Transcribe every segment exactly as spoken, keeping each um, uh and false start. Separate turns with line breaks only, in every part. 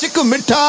इश्क मिठा।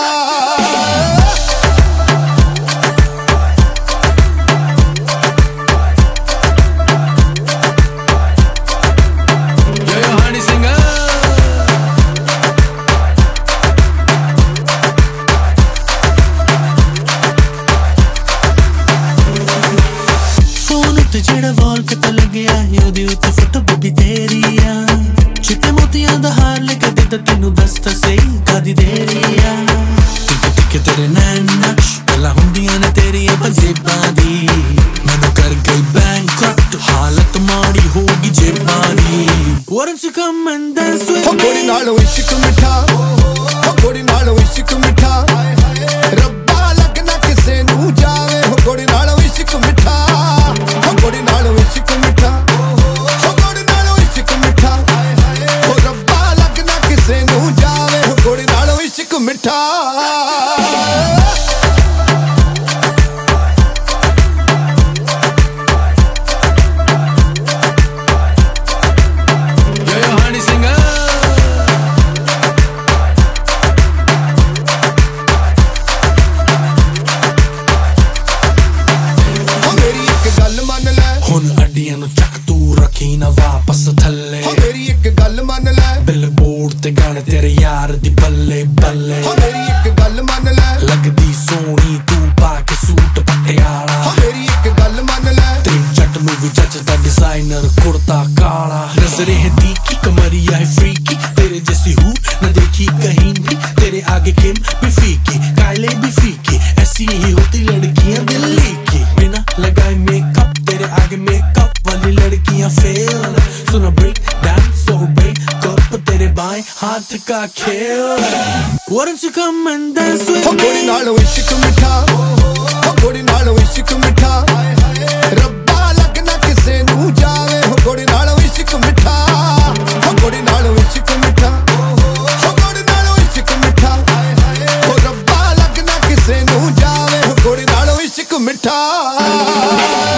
जेड़ा वॉल पे तो लगे आहे ओदे उत्ते फोटो बेबी तेरी आ चिट्टे मोतियां दा हार लेके दे ता तेनू दस्ता सही कादी देरी आ टिके टिके तेरे नैन नक्श गल्लां हुंदियां ने तेरियां पंजेबां दी मैनू कर गई बैंकरप्ट हालत माड़ी होगी जेबां दी। Why don't you come and dance with me?
गोरी नालों इश्क मिठा, गोरी नालों इश्क मिठा, रब्बा लगना किसे नू जावे। गोरी नालों इश्क मिठा, गोरी नालों इश्क मिठा, गोरी नालों इश्क मिठा, ओ रब्बा लगना किसे नू जावे। गोरी नालों इश्क मिठा।
हुन अड्डियां नू चक तू रखी ना वापस थल्ले।
मेरी एक गल मन ले,
बिलबोर्ड ते गाने तेरे यार दी बल्ले बल्ले।
मेरी एक गल मन ले,
लगदी सोनी तू पाके सूट पटियाला।
मेरी एक गल मन ले,
तेरी जट नू भी जचदा डिजाइनर कुर्ता काला। नजरें है तीखी कमरिया है फ्रीकी, तेरे जैसी हूँ न देखी कहीं भी। तेरे आगे किम भी फीकी, कायले भी फीकी, ऐसी ही होती लड़कियां दिल्ली की। बिना लगाए मेकअप तेरे आगे मेकअप वाली लड़कियां फेल। सुनो ब्रेक डांस हो ब्रेकअप तेरे बाएं हाथ का खेल। Why don't you come and dance with me?
गोरी नालों इश्क मिठा, गोरी नालों इश्क मिठा, रब्बा लगना किसे नू जावे। गोरी नालों इश्क मिठा, गोरी नालों इश्क मिठा, गोरी नालों इश्क मिठा, ओ रब्बा लगना किसे नू जावे। गोरी नालों इश्क मिठा।